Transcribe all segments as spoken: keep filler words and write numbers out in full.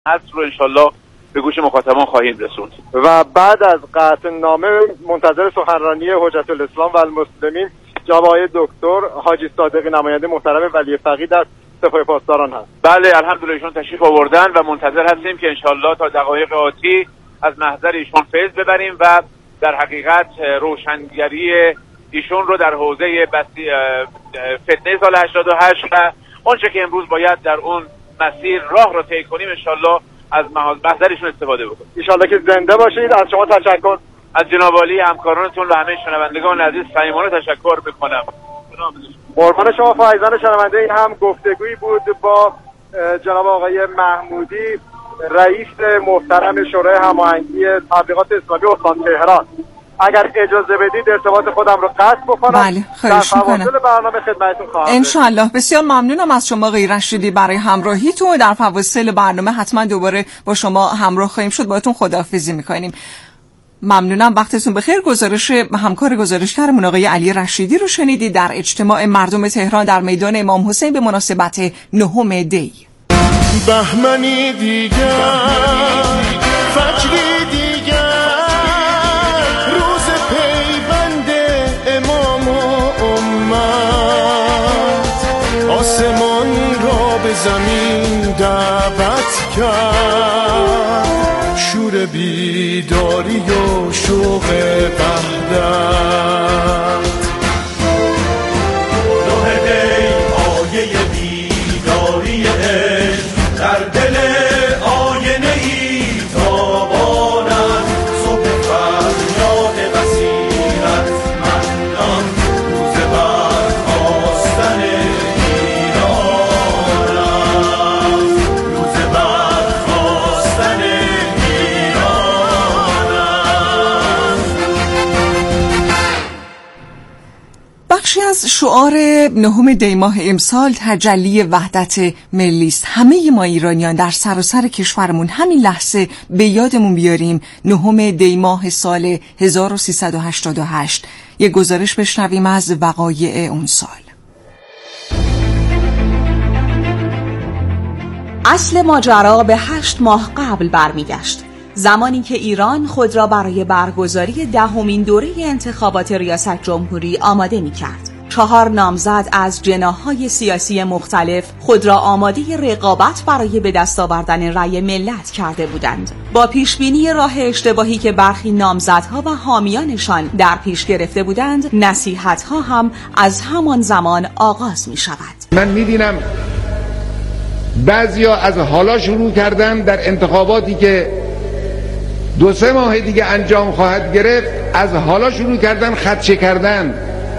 هست رو انشالله به گوش مخاطبان خواهیم رسوند. و بعد از قطع نامه منتظر سخنرانی حجت الاسلام و المسلمین جناب آقای دکتر حاجی صادقی نماینده محترم ولی فقیه در سپاه پاسداران هست. بله الحمدلله ایشون تشریف آوردن و منتظر هستیم که انشالله تا دقایق آتی از محضر ایشون فیض ببریم و در حقیقت روشنگری ایشون رو در حوزه بسی فتنه سال هشتاد و هشت و آنچه که امروز باید در اون مسیر راه رو طی کنیم انشالله از محضرشون استفاده بکنیم. انشالله که زنده باشید. از شما تشکر. از جناب عالی همکارانتون و همه شنوندگان عزیز صمیمانه تشکر میکنم. قربان شما فایزان شنونده. این هم گفتگویی بود با جناب آقای محمودی رئیس محترم شورای هماهنگی تبلیغات اسلامی استان تهران. اگر اجازه بدید ارتباط خودم رو قطع بکنم. بله خواهش میکنم. در فواصل برنامه خدمتتون خواهم. انشالله. بسیار ممنونم از شما آقای رشیدی برای همراهیتون. در فواصل برنامه حتما دوباره با شما همراه خواهیم شد. باهاتون خداحافظی میکنیم. ممنونم. وقتتون بخیر. گزارش همکار گزارشگرمون آقای علی رشیدی رو شنیدید در اجتماع مردم تهران در میدان امام حسین به مناسبت نهم دی. بهمنی دیگر فجری دیگر روز پیوند امام و امت آسمان را به زمین دعوت کرد شور بیداری و شوق وحدت نوه دی آیه بیداری در دل آینه ای تابانند صبح فریاد بصیرت مندان روز برخاستن ایران است روز برخاستن ایران است. بخشی از شعار نهم دی ماه امسال تجلی وحدت ملی است. همه ما ایرانیان در سراسر کشورمون همین لحظه به یادمون بیاریم نهم دی ماه سال هزار و سیصد و هشتاد و هشت. یک گزارش بشنویم از وقایع اون سال. اصل ماجرا به هشت ماه قبل برمیگشت، زمانی که ایران خود را برای برگزاری دهمین دوره انتخابات ریاست جمهوری آماده می‌کرد. چهار نامزد از جناح‌های سیاسی مختلف خود را آماده رقابت برای به دست آوردن رأی ملت کرده بودند. با پیشبینی راه اشتباهی که برخی نامزدها و حامیانشان در پیش گرفته بودند، نصیحت‌ها هم از همان زمان آغاز می‌شود. من می‌بینم بعضیا از حالا شروع کردن در انتخاباتی که دو سه ماه دیگه انجام خواهد گرفت از حالا شروع کردن خدشه کردن.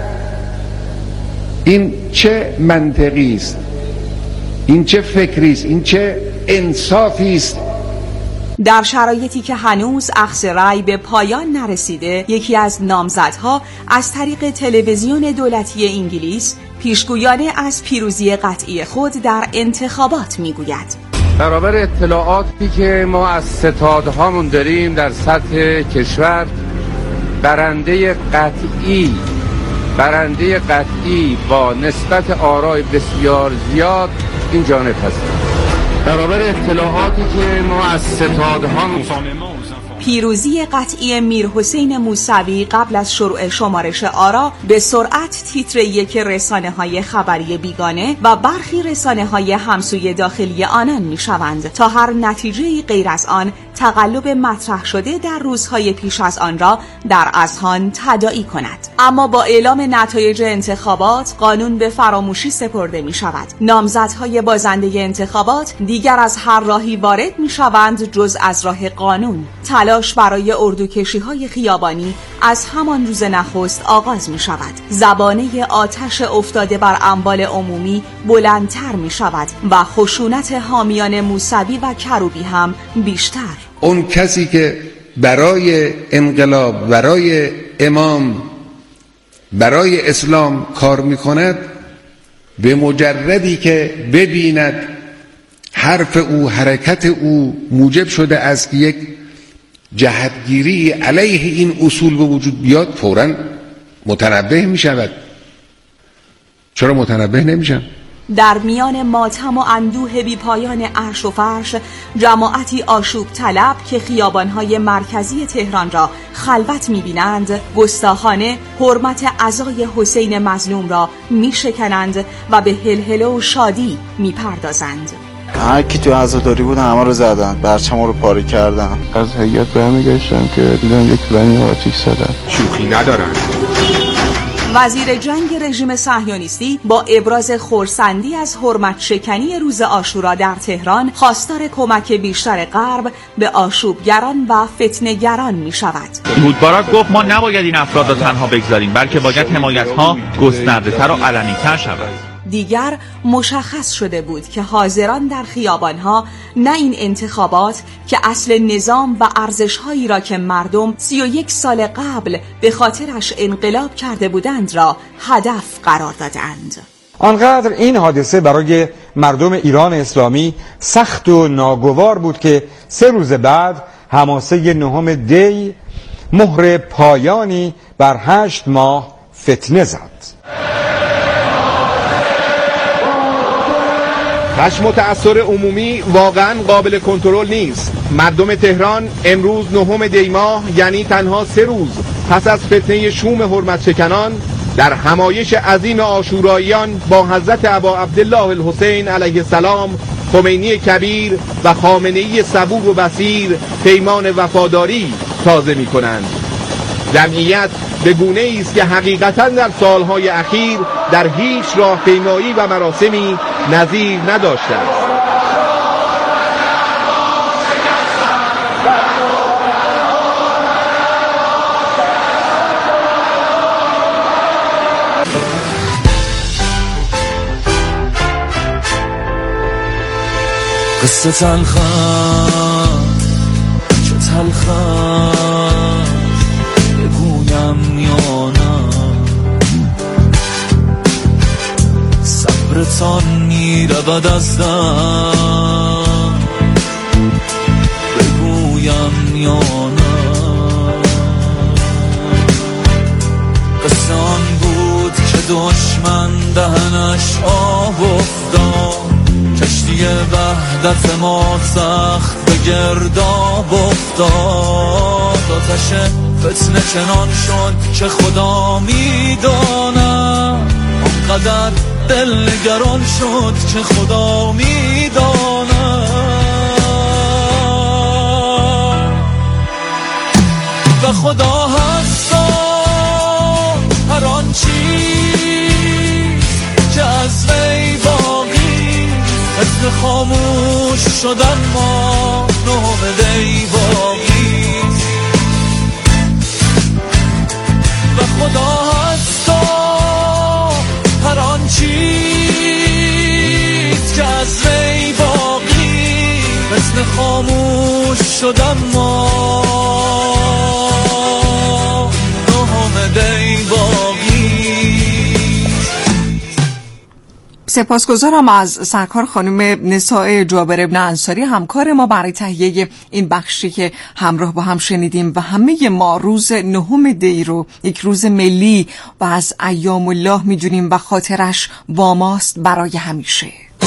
این چه منطقی است؟ این چه فکری است؟ این چه انصافی است؟ در شرایطی که هنوز اخذ رأی به پایان نرسیده، یکی از نامزدها از طریق تلویزیون دولتی انگلیس پیشگویانه از پیروزی قطعی خود در انتخابات میگوید. برابر اطلاعاتی که ما از ستادهامون داریم در سطح کشور، برنده قطعی برنده قطعی با نسبت آرای بسیار زیاد این جانب هست. برابر اطلاعاتی که ما از ستادهامون پیروزی قطعی میرحسین موسوی قبل از شروع شمارش آرا به سرعت تیتر یک رسانه‌های خبری بیگانه و برخی رسانه‌های همسوی داخلی آنان می‌شوند تا هر نتیجه‌ای غیر از آن تقلب مطرح شده در روزهای پیش از آن را در اذهان تداعی کند. اما با اعلام نتایج انتخابات قانون به فراموشی سپرده می‌شود. نامزدهای بازنده انتخابات دیگر از هر راهی وارد می‌شوند جز از راه قانون. تلاش برای اردوکشی‌های خیابانی از همان روز نخست آغاز می‌شود. زبانه آتش افتاده بر اموال عمومی بلندتر می‌شود و خشونت حامیان موسوی و کروبی هم بیشتر. اون کسی که برای انقلاب، برای امام، برای اسلام کار می‌کند، به مجردی که ببیند حرف او، حرکت او موجب شده است که یک جهتگیری علیه این اصول به وجود بیاد، فوراً متنبه می شود. چرا متنبه نمی شم؟ در میان ماتم و اندوه بی پایان عرش و فرش، جماعتی آشوب طلب که خیابانهای مرکزی تهران را خلوت می‌بینند، گستاخانه حرمت عزای حسین مظلوم را می‌شکنند و به هلهله و شادی می‌پردازند. هر کی تو عزاداری بود همه رو زدن، برچم‌ها رو پاره کردن. از هیئت برمیگشتم که دیدم یک ونی آتیش زدن. شوخی ندارن. وزیر جنگ رژیم صهیونیستی با ابراز خرسندی از حرمت شکنی روز عاشورا در تهران خواستار کمک بیشتر غرب به آشوبگران و فتنه‌گران می شود. مودبارک گفت ما نباید این افراد را تنها بگذاریم، بلکه باید حمایت‌ها گسترده‌تر و علنی‌تر شود. دیگر مشخص شده بود که حاضران در خیابانها نه این انتخابات که اصل نظام و ارزش‌هایی را که مردم سی و یک سال قبل به خاطرش انقلاب کرده بودند را هدف قرار دادند. آنقدر این حادثه برای مردم ایران اسلامی سخت و ناگوار بود که سه روز بعد حماسه نهم دی مهر پایانی بر هشت ماه فتنه زد. خشم و تأثیر عمومی واقعا قابل کنترل نیست. مردم تهران امروز نهم دی ماه، یعنی تنها سه روز پس از فتنه شوم حرمت شکنان، در همایش عظیم عاشوراییان با حضرت ابا عبدالله الحسین علیه السلام، خمینی کبیر و خامنه‌ای صبور و بصیر پیمان وفاداری تازه می کنند. جمعیت به گونه‌ای است که حقیقتاً در سالهای اخیر در هیچ راهپیمایی و مراسمی نظیر نداشته است. قصه تلخم چه تلخم بگویم یا نه، صبرتان میرود از دم بگویم یا نه. قصه آن بود که دشمن دهنش آب افتاد، کشتی وحدت ما سخت به گرداب افتاد. آتش فتنه چنان شد که خدا میداند، آنقدر دل نگران شد که خدا میداند. و خدا هستا هر آن چیز که از وی باقی، مثل خاموش شدن ما نام دی باقی. و خدا هستا هر آن چیز که از وی باقی، مثل خاموش شدن ما نام دی باقی. سپاسگزارم از سرکار خانم نساء جابر ابن انصاری، همکار ما برای تهیه این بخشی که همراه با هم شنیدیم. و همه ما روز نهم دی رو یک روز ملی و از ایام الله میدونیم و خاطرش با ماست برای همیشه.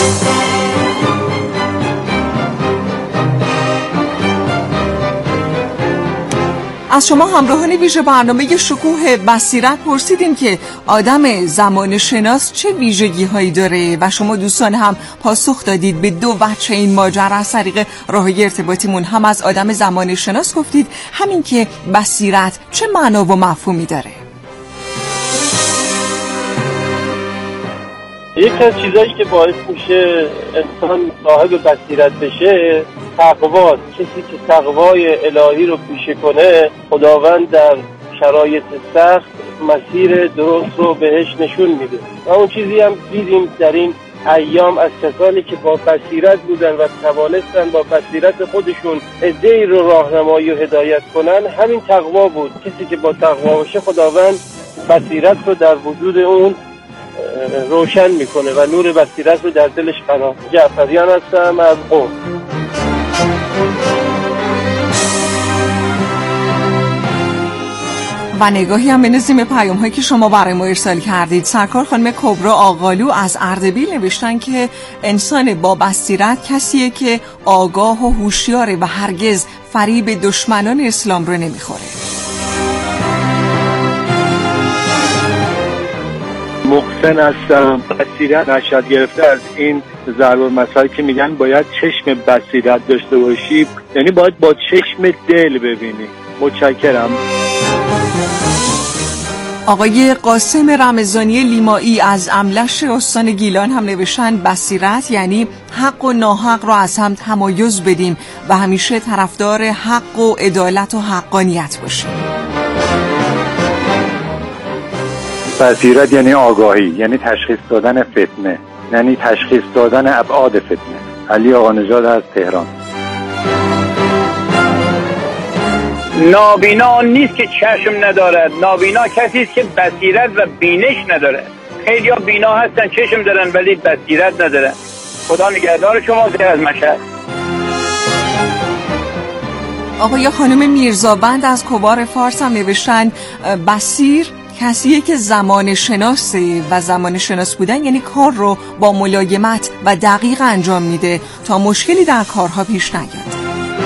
از شما همراهان ویژه برنامه شکوه بصیرت پرسیدیم که آدم زمان شناس چه ویژگی هایی داره و شما دوستان هم پاسخ دادید به دو وجه این ماجرا. از طریق راههای ارتباطیمون هم از آدم زمان شناس گفتید، همین که بصیرت چه معنا و مفهومی داره. یکی از چیزایی که باعث میشه انسان صاحب بصیرت بشه تقواست. کسی که تقوای الهی رو پیشه کنه، خداوند در شرایط سخت مسیر درست رو بهش نشون میده. و اون چیزی هم دیدیم در این ایام از کسانی که با بصیرت بودن و توانستن با بصیرت خودشون عده‌ای رو راهنمایی و هدایت کنن، همین تقوا بود. کسی که با تقوا باشه، خداوند بصیرت رو در وجود اون روشن میکنه و نور بصیرت رو در دلش قرار. جعفریان هستم از قم. و نگاهی هم بنزیم پیام هایی که شما برای ما ارسال کردید. سرکار خانم کبرا آقالو از اردبیل نوشتن که انسان با بصیرت کسیه که آگاه و هوشیاره و هرگز فریب دشمنان اسلام رو نمیخوره. محسن هستم. بصیرت نشد گرفته از این ضرب المثل که میگن باید چشم بصیرت داشته باشی، یعنی باید با چشم دل ببینی. متشکرم. آقای قاسم رمضانی لیمایی از املش استان گیلان هم نوشتن بصیرت یعنی حق و ناحق را از هم تمایز بدیم و همیشه طرفدار حق و عدالت و حقانیت باشیم. بصیرت یعنی آگاهی، یعنی تشخیص دادن فتنه، یعنی تشخیص دادن ابعاد فتنه. علی آقا نژاد از تهران. نابینا نیست که چشم ندارد، نابینا کسی است که بصیرت و بینش نداره. خیلی ها بینا هستن چشم دارن ولی بصیرت ندارن. خدا نگهدار شما. زیر از مشهد. آقای خانم میرزابند از کوبار فارس هم نوشتن بصیر کسیه که زمان شناسه و زمان شناس بودن یعنی کار رو با ملایمت و دقیق انجام میده تا مشکلی در کارها پیش نیاد.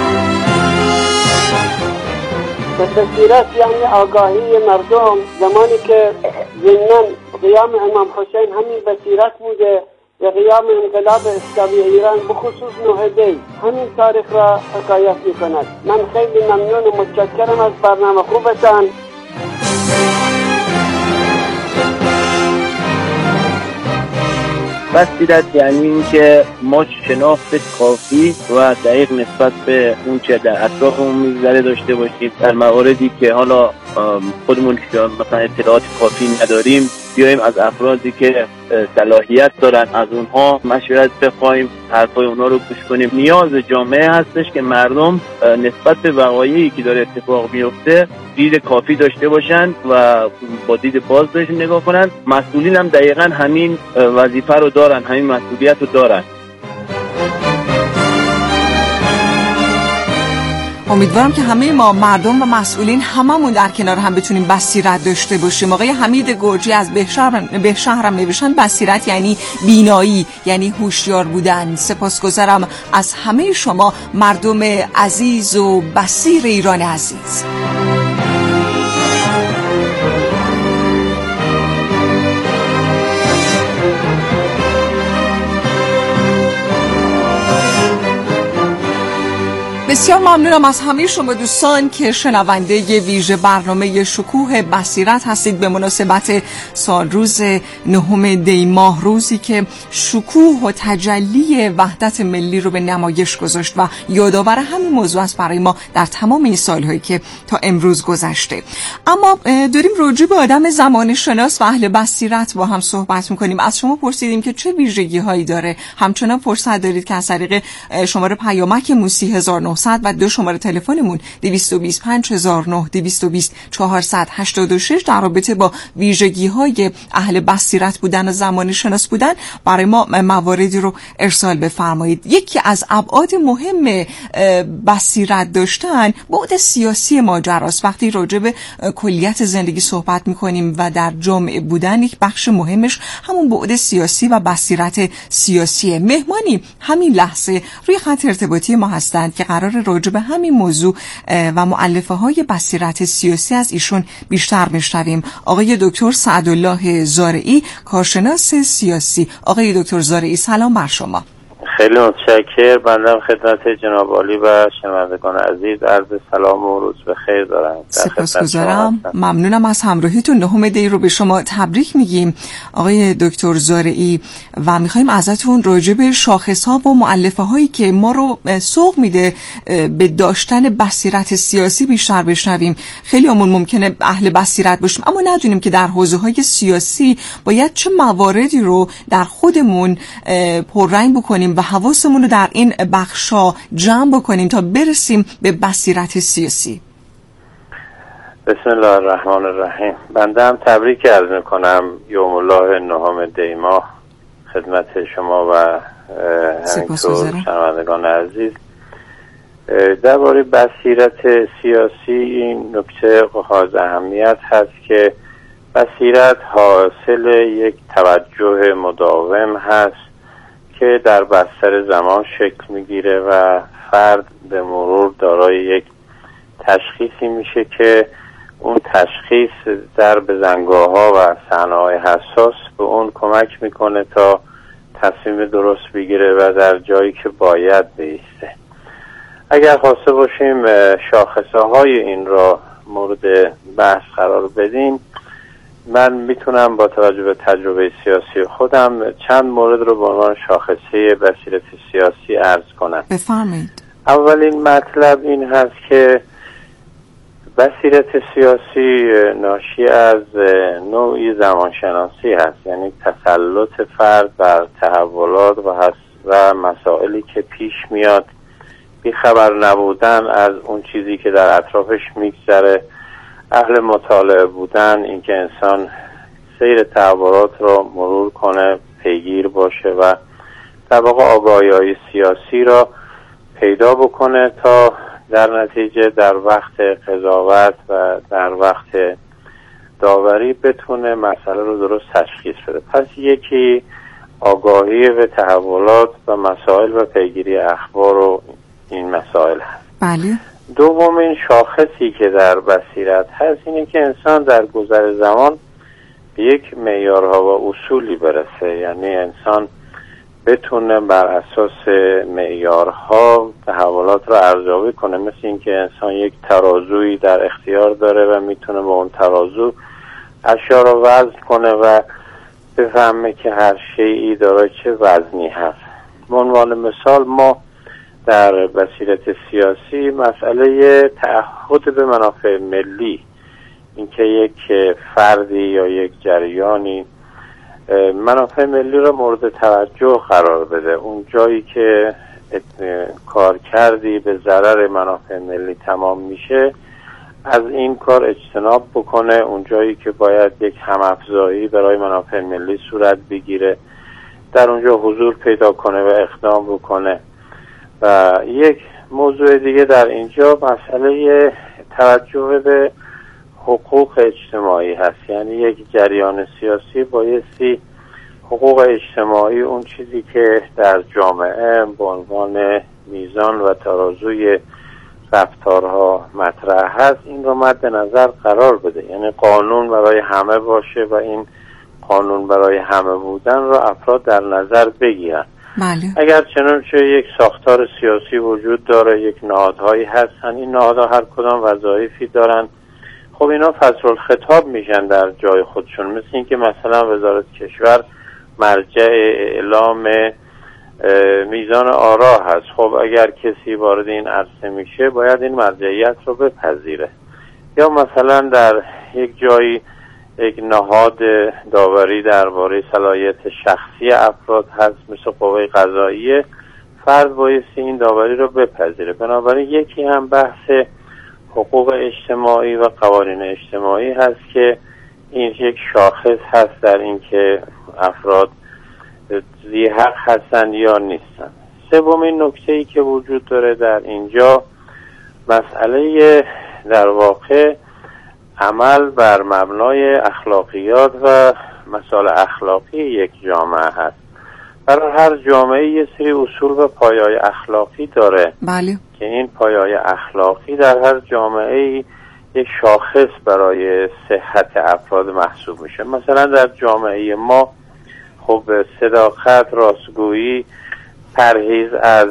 بصیرت یعنی آگاهی مردم. زمانی که ضمناً قیام امام حسین همین بصیرت بوده و قیام انقلاب اسلامی ایران بخصوص نه دی همین تاریخ را حکایت میکند. من خیلی ممنون و متشکرم از برنامه خوبتان. بصیرت یعنی این که ما شناخت کافی و دقیق نسبت به اون چه در اطرافمون میگذره داشته باشیم. در مواردی که حالا خودمون مثلا اطلاعات کافی نداریم بیایم از افرادی که صلاحیت دارن از اونها مشورت بخوایم، حرفای اونها رو گوش کنیم. نیاز جامعه هستش که مردم نسبت به وقایعی که داره اتفاق میفته دید کافی داشته باشن و با دید باز بهش نگاه کنن. مسئولین هم دقیقاً همین وظیفه رو دارن، همین مسئولیت رو دارن. امیدوارم که همه ما مردم و مسئولین هممون در کنار هم بتونیم بصیرت داشته باشیم. آقای حمید گرجی از بهشهر هم نوشتن بصیرت یعنی بینایی، یعنی هوشیار بودن. سپاسگزارم از همه شما مردم عزیز و بصیر ایران عزیز. بسیار ممنونم از همه شما دوستان که شنونده ویژه برنامه شکوه بصیرت هستید به مناسبت سال روز نهم دی ماه، روزی که شکوه و تجلی وحدت ملی رو به نمایش گذاشت و یادآور همین موضوع است برای ما در تمام این سالهایی که تا امروز گذشته. اما داریم راجع به آدم زمان شناس و اهل بصیرت با هم صحبت می‌کنیم. از شما پرسیدیم که چه ویژگی‌هایی داره. همچنان فرصت دارید که از طریق شماره پیامک موسی هزار و نهصد و دو شماره تلفنمون دویست و بیست پنج هزار و نه دویست و بیست چهارصد و هشتاد و شش در رابطه با ویژگی‌های اهل بصیرت بودن و زمان شناس بودن برای ما مواردی رو ارسال بفرمایید. یکی از ابعاد مهم بصیرت داشتن بعد سیاسی ماجراست. وقتی راجع به کلیت زندگی صحبت می‌کنیم و در جامعه بودن، یک بخش مهمش همون بعد سیاسی و بصیرت سیاسیه. مهمانی همین لحظه روی خط ارتباطی ما هستند که قرار راجع به همین موضوع و مؤلفه های بصیرت سیاسی از ایشون بیشتر بشنویم. آقای دکتر سعدالله زارعی، کارشناس سیاسی. آقای دکتر زارعی سلام بر شما. خیلی متشکر. بنده خدمت جناب عالی و شنوندگان عزیز عرض سلام و روز بخیر دارم. سپاسگزارم. ممنونم از همراهیتون. نهم دی رو به شما تبریک میگیم آقای دکتر زارعی و میخوایم ازتون راجع به شاخص‌ها و مؤلفه هایی که ما رو سوق میده به داشتن بصیرت سیاسی بیشتر بشنویم. خیلی همون ممکنه اهل بصیرت باشیم اما ندونیم که در حوزه‌های سیاسی باید چه مواردی رو در خودمون پررنگ بکنیم و حواسمون رو در این بخشا جمع بکنیم تا برسیم به بصیرت سیاسی. بسم الله الرحمن الرحیم. بنده هم تبریک عرض میکنم یوم الله نهم دی ماه خدمت شما و همینطور شنوندگان عزیز. درباره بصیرت سیاسی این نکته حائز اهمیت هست که بصیرت حاصل یک توجه مداوم هست که در بستر زمان شکل میگیره و فرد به مرور دارای یک تشخیصی میشه که اون تشخیص در بزنگاه‌ها و صحنه‌های حساس به اون کمک میکنه تا تصمیم درست بگیره و در جایی که باید بیسته. اگر خواسته باشیم شاخصه های این را مورد بحث قرار بدیم، من میتونم با توجه به تجربه سیاسی خودم چند مورد رو به عنوان شاخصه بصیرت سیاسی عرض کنم. بفرمایید. اولین مطلب این هست که بصیرت سیاسی ناشی از نوعی زمانشناسی هست، یعنی تسلط فرد بر تحولات و, و مسائلی که پیش میاد، بیخبر نبودن از اون چیزی که در اطرافش میگذره، اهل مطالعه بودن، اینکه انسان سیر تحولات رو مرور کنه، پیگیر باشه و در واقع آگاهی‌های سیاسی را پیدا بکنه تا در نتیجه در وقت قضاوت و در وقت داوری بتونه مسئله رو درست تشخیص بده. پس یکی آگاهی به تحولات و مسائل و پیگیری اخبار و این مسائل هست. بله. دومین شاخصی که در بصیرت هست اینه که انسان در گذر زمان به یک معیارها و اصولی برسه، یعنی انسان بتونه بر اساس معیارها تحولات رو ارزیابی کنه، مثل اینکه انسان یک ترازویی در اختیار داره و میتونه با اون ترازو اشیا رو وزن کنه و بفهمه که هر شیئی داره چه وزنی هست. به عنوان مثال ما در بصیرت سیاسی مسئله تعهد به منافع ملی، اینکه یک فردی یا یک جریانی منافع ملی را مورد توجه قرار بده، اون جایی که کار کردی به ضرر منافع ملی تمام میشه از این کار اجتناب بکنه، اون جایی که باید یک همافزایی برای منافع ملی صورت بگیره در اونجا حضور پیدا کنه و اقدام بکنه. و یک موضوع دیگه در اینجا مسئله توجه به حقوق اجتماعی هست، یعنی یک جریان سیاسی بایستی حقوق اجتماعی، اون چیزی که در جامعه به عنوان میزان و ترازوی رفتارها مطرح هست این رو مد نظر قرار بده، یعنی قانون برای همه باشه و این قانون برای همه بودن رو افراد در نظر بگیرن. بله. اگر چنانچه یک ساختار سیاسی وجود داره، یک نهادهایی هستن، این نهادها هر کدام وظایفی دارن، خب اینا فصل الخطاب میشن در جای خودشون، مثل اینکه مثلا وزارت کشور مرجع اعلام میزان آرا هست، خب اگر کسی وارد این عرصه میشه باید این مرجعیت رو بپذیره. یا مثلا در یک جایی یک نهاد داوری درباره صلاحیت شخصی افراد هست مثل قوه قضاییه، فرد بایستی این داوری رو بپذیره. بنابراین یکی هم بحث حقوق اجتماعی و قوانین اجتماعی هست که این یک شاخص هست در اینکه افراد ذی حق هستند یا نیستند. سومین نکته‌ای که وجود داره در اینجا مسئله در واقع عمل بر مبنای اخلاقیات و مسائل اخلاقی یک جامعه هست. برای هر جامعه یه سری اصول و پایه‌های اخلاقی داره. بله. که این پایه‌های اخلاقی در هر جامعه یک شاخص برای صحت افراد محسوب میشه. مثلا در جامعه ما خب صداقت، راستگویی، پرهیز از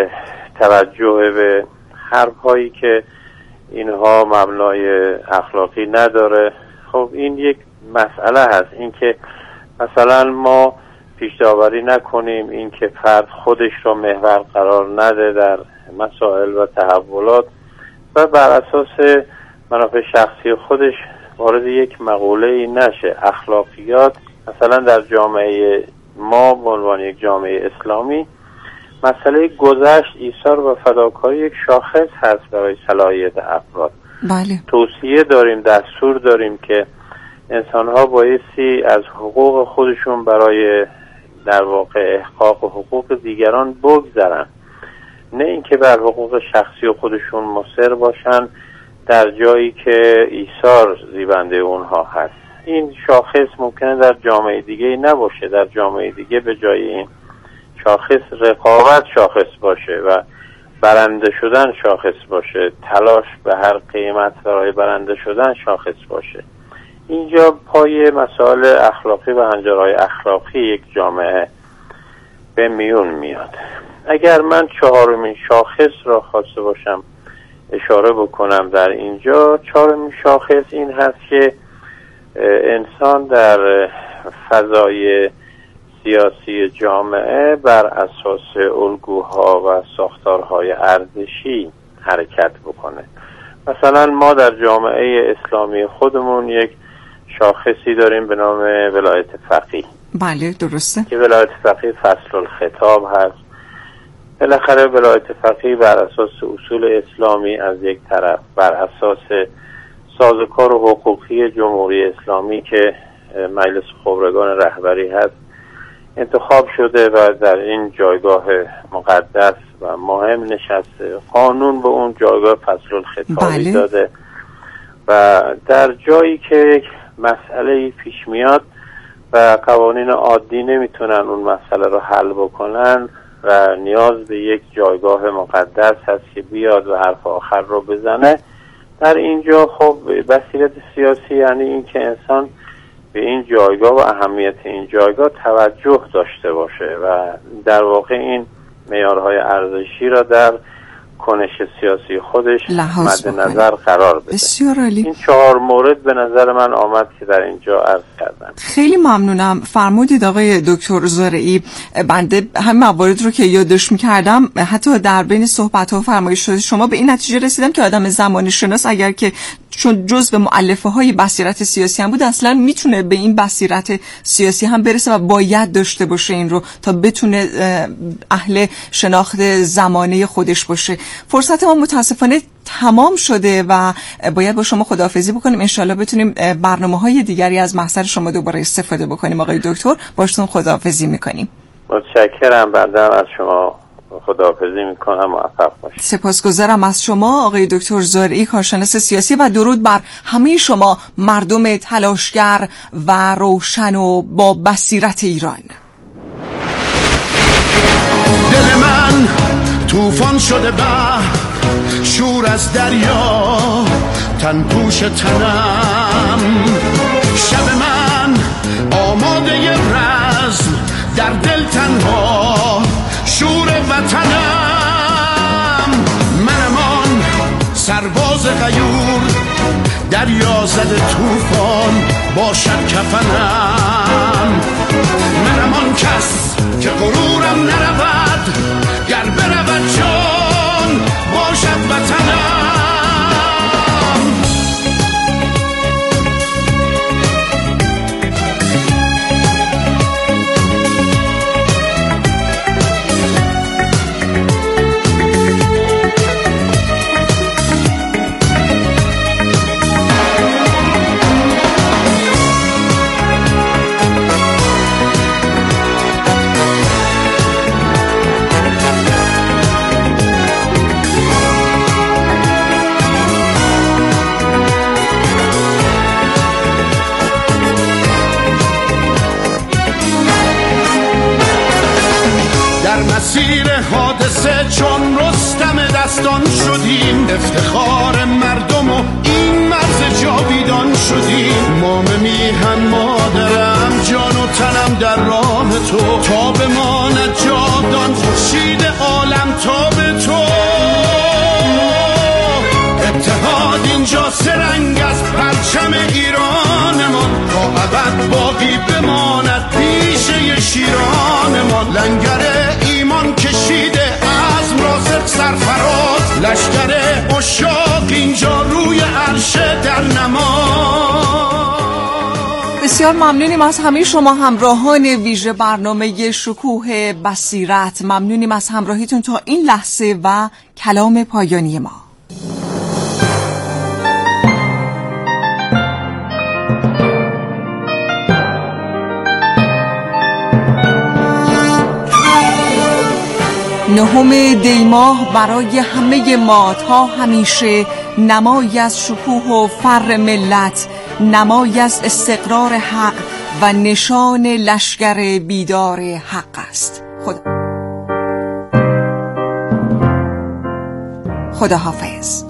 توجه به حرف‌هایی که اینها مبنای اخلاقی نداره، خب این یک مسئله هست. اینکه مثلا ما پیش داوری نکنیم، اینکه فرد خودش را محور قرار نده در مسائل و تحولات و بر اساس منافع شخصی خودش وارد یک مقوله ای نشه. اخلاقیات مثلا در جامعه ما به عنوان یک جامعه اسلامی مسئله گذشت، ایثار و فداکاری یک شاخص هست برای صلاحیت افراد. بله. توصیه داریم، دستور داریم که انسان‌ها بایستی از حقوق خودشون برای در واقع احقاق حقوق دیگران بگذرن. نه اینکه بر حقوق شخصی و خودشون مصر باشن در جایی که ایثار زیبنده اونها هست. این شاخص ممکنه در جامعه دیگه نباشه، در جامعه دیگه به جای این شاخص رقابت شاخص باشه و برنده شدن شاخص باشه، تلاش به هر قیمت برای برنده شدن شاخص باشه. اینجا پای مسائل اخلاقی و هنجارهای اخلاقی یک جامعه به میون میاد. اگر من چهارمین شاخص را خواسته باشم اشاره بکنم در اینجا، چهارمین شاخص این هست که انسان در فضای سیاسی جامعه بر اساس الگوها و ساختارهای ارزشی حرکت بکنه. مثلا ما در جامعه اسلامی خودمون یک شاخصی داریم به نام ولایت فقیه. بله درسته. که ولایت فقیه فصل الخطاب هست. بالاخره ولایت فقیه بر اساس اصول اسلامی از یک طرف، بر اساس سازوکار و حقوقی جمهوری اسلامی که مجلس خبرگان رهبری هست انتخاب شده و در این جایگاه مقدس و مهم نشسته. قانون به اون جایگاه فصل الخطابی بله. داده و در جایی که مسئله پیش میاد و قوانین عادی نمیتونن اون مسئله رو حل بکنن و نیاز به یک جایگاه مقدس هست که بیاد و حرف آخر رو بزنه، در اینجا خب بصیرت سیاسی یعنی این که انسان به این جایگاه و اهمیت این جایگاه توجه داشته باشه و در واقع این معیارهای ارزشی را در کنش سیاسی خودش مد نظر قرار بده. بسیار عالی. این چهار مورد به نظر من آمد که در اینجا عرض کردم. خیلی ممنونم. فرمودید آقای دکتر زارعی، بنده هم موارد رو که یادداشت می‌کردم حتی در بین صحبت‌ها و فرمایشات شما به این نتیجه رسیدم که آدم زمان شناس اگر که چون جزء مؤلفه های بصیرت سیاسی هم بود اصلا میتونه به این بصیرت سیاسی هم برسه و باید داشته باشه این رو تا بتونه اهل شناخت زمانه خودش باشه. فرصت ما متاسفانه تمام شده و باید با شما خداحافظی بکنیم. انشالله بتونیم برنامه‌های دیگری از محضر شما دوباره استفاده بکنیم. آقای دکتر باشتون خداحافظی میکنیم. متشکرم. بعداً از شما خداحافظی میکنم. موفق باشید. سپاسگزارم از شما آقای دکتر زارعی، کارشناس سیاسی، و درود بر همه شما مردم تلاشگر و روشن و با بصیرت ایران. دل من طوفان شده به شور از دریا، تن پوش تنم، شب من آماده رزم، در دل تنها شور وطنم. منم آن سرباز غیور، دریا زده طوفان باشد کفنم. منم آن کس که غرورم نرود، گر برود جان باشد وطنم. مسیر حادثه چون رستم دستان شدیم، افتخار مردم و این مرز جاویدان شدیم. مام میهن مادرم، جان و تنم در راه تو، تا بماند جاودان خورشید عالم تا به تو. اتحاد اینجا سرنگ از پرچم ایرانمان، تا ابد باقی بماند پیشه شیرانمان. لنگر ایمان کشیده عزم را سرفراز، لشکر عشاق اینجا روی عرش در نماز. بسیار ممنونیم از همه شما همراهان ویژه برنامه شکوه بصیرت. ممنونیم از همراهیتون تا این لحظه و کلام پایانی ما. نهم دی ماه برای همه مادها همیشه نمایی از شکوه و فر ملت، نمایی از استقرار حق و نشان لشکر بیدار حق است. خدا خداحافظ.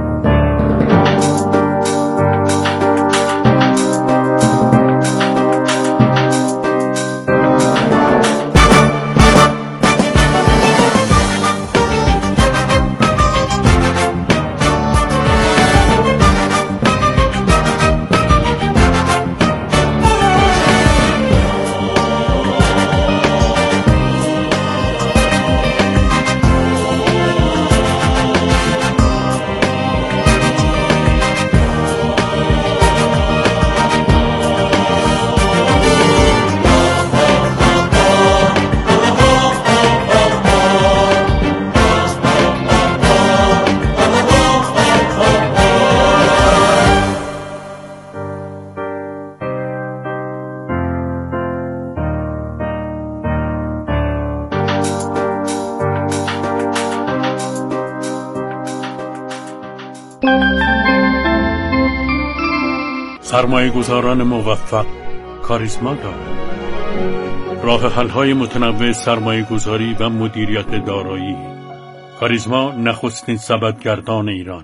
سرمایه گذاران موفق کاریزما دارند. راه حل‌های متنوع سرمایه گذاری و مدیریت دارایی. کاریزما نخستین سبدگردان ایران.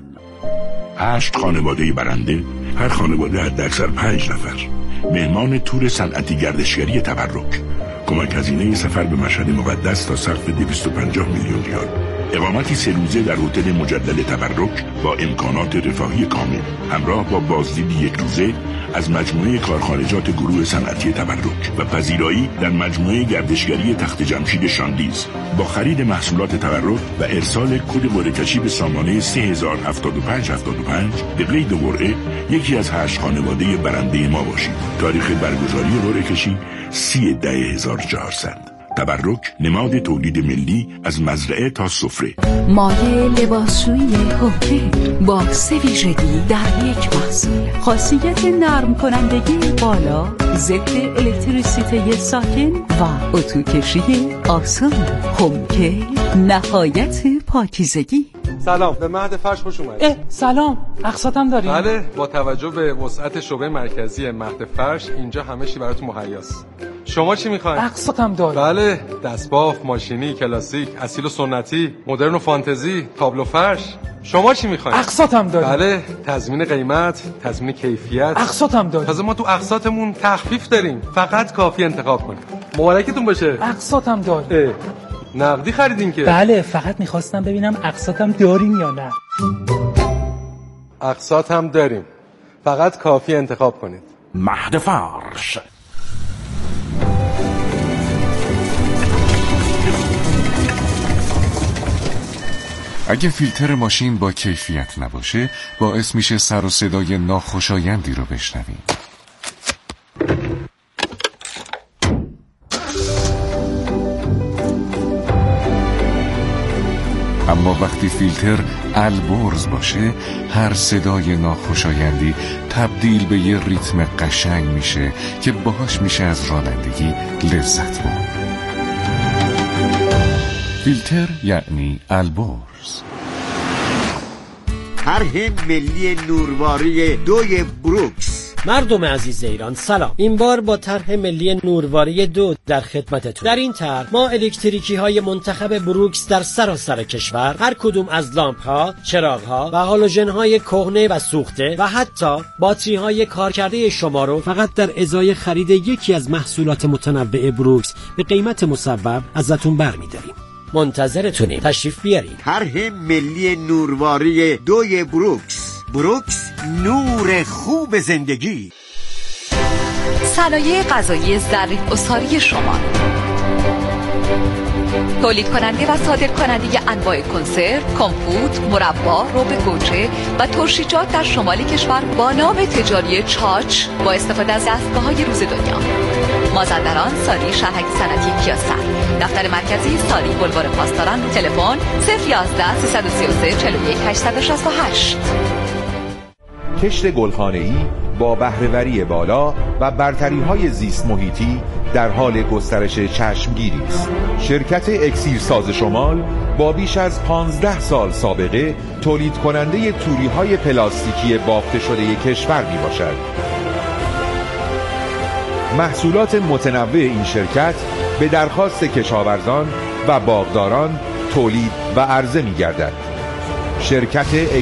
هشت خانواده برنده، هر خانواده حداکثر پنج نفر. مهمان تور صنعتی گردشگری تبرک. کمک هزینه سفر به مشهد مقدس تا سقف دویست و پنجاه میلیون ریال. اقامتی سه روزه در هتل مجدد تبرک با امکانات رفاهی کامل، همراه با بازدید یک روزه از مجموعه کارخانجات گروه صنعتی تبرک و پذیرایی در مجموعه گردشگری تخت جمشید شاندیز. با خرید محصولات تبرک و ارسال کد قرعه‌کشی به سامانه سه هزار هفتاد و پنج هفتاد و پنج به قید قرعه یکی از هشت خانواده برنده ما باشید. تاریخ برگزاری قرعه‌کشی سی ده هزار و چهارصد. تبرک، نماد تولید ملی از مزرعه تا سفره. مایع لباسشویی هوکه با سه ویژگی در یک محصول. خاصیت نرم کنندگی بالا، ضد الکتریسیته ساکن و اتو کشی آسان. هوکه نهایت پاکیزگی. سلام، به مهد فرش خوش اومدید. سلام، اقساطم داریم؟ بله، با توجه به وسعت شعبه مرکزی مهد فرش اینجا همه چی براتون مهیاست. شما چی میخواین؟ اقساطم داریم. بله، دستباف، ماشینی، کلاسیک، اصیل و سنتی، مدرن و فانتزی، تابلو فرش. شما چی میخواین؟ اقساطم داریم. بله، تضمین قیمت، تضمین کیفیت. اقساطم داریم. تازه ما تو اقساطمون تخفیف داریم. فقط کافی انتخاب کنید. مبارکتون باشه. اقساطم داریم. نقدی خریدین که؟ بله، فقط میخواستم ببینم اقساطم داریم یا نه. اقساطم داریم. فقط کافی انتخاب کنید. مهد فرش. اگه فیلتر ماشین با کیفیت نباشه باعث میشه سر و صدای ناخوشایندی رو بشنویم. اما وقتی فیلتر البرز باشه هر صدای ناخوشایندی تبدیل به یه ریتم قشنگ میشه که باهاش میشه از رانندگی لذت برد. فیلتر یعنی البرز. طرح ملی نورواری دوی بروکس. مردم عزیز ایران سلام. این بار با طرح ملی نورواری دو در خدمتتون. در این طرح ما الکتریکی های منتخب بروکس در سراسر کشور، هر کدوم از لامپ ها، چراغ ها و هالوژن های کهنه و سوخته و حتی باتری های کارکرده شما رو فقط در ازای خرید یکی از محصولات متنوع بروکس به قیمت مصوب ازتون برمی‌داریم. منتظرتونیم، تشریف بیارید. طرح ملی نورواری دوی بروکس. بروکس، نور خوب زندگی. صنایع غذایی ظریف اساری شما، تولید کننده و صادر کننده انواع کنسرو، کمپوت، مربا، رب گوجه و ترشیجات در شمال کشور با نام تجاری چاچ با استفاده از دستگاه‌های روز دنیا. مازندران، ساری، شهرک صنعتی کیاسر. دفتر مرکزی ساری، بلوار پاسداران. تلفن صفر یازده سیصد و سی و سه چهل و یک هشتصد و شصت و هشت. کشت گلخانه‌ای با بهره‌وری بالا و برتری‌های زیست محیطی در حال گسترش چشمگیری است. شرکت اکسیرساز شمال با بیش از پانزده سال سابقه تولید کننده توری‌های پلاستیکی بافته شده کشور می باشد. محصولات متنوع این شرکت به درخواست کشاورزان و باغداران تولید و عرضه می گردد. شرکت